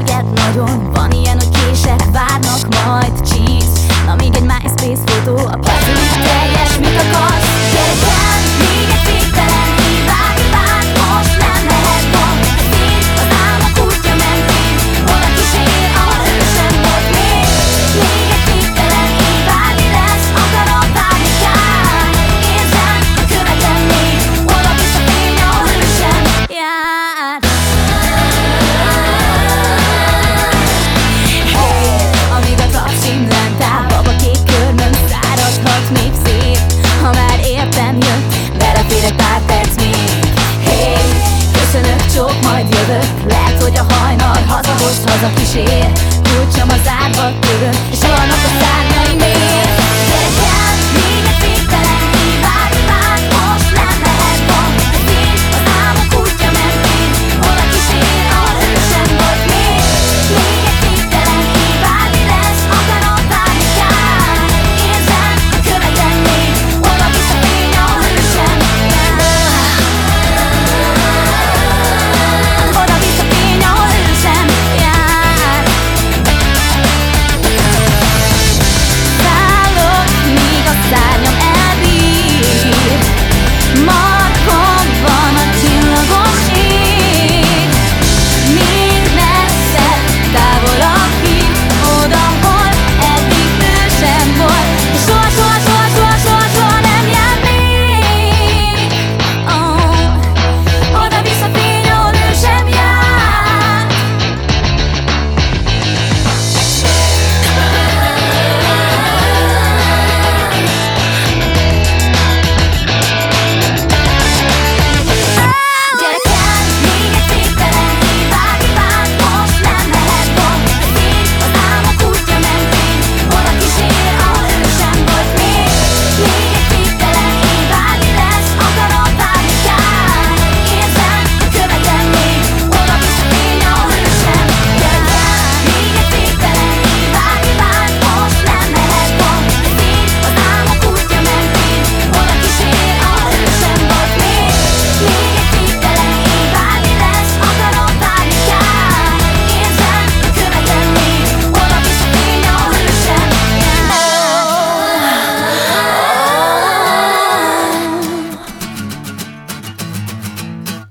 Pörget nagyon, van ilyen, hogy kések, várnak majd cheese. Na még egy MySpace fotó, a parti teljes, mit akarsz? Gyerekem, még egy végtelen világ, most nem lehet gond. Szép az álmak útja mentén, hol a kísér, ahol ő sem volt még. Még egy végtelen bármi lesz, akarom várni kell. Érzem, követem még, hol a visszafény, ahol ő sem jár. Amíg a tapsim lentál, babakék körmöm száradhat még szép. Ha már értem jött, beleférek pár perc még. Hey, köszönök, csók, majd jövök. Lehet, hogy a hajnal hazahoz, haza kísér. Kulcsom az árba török, és annak a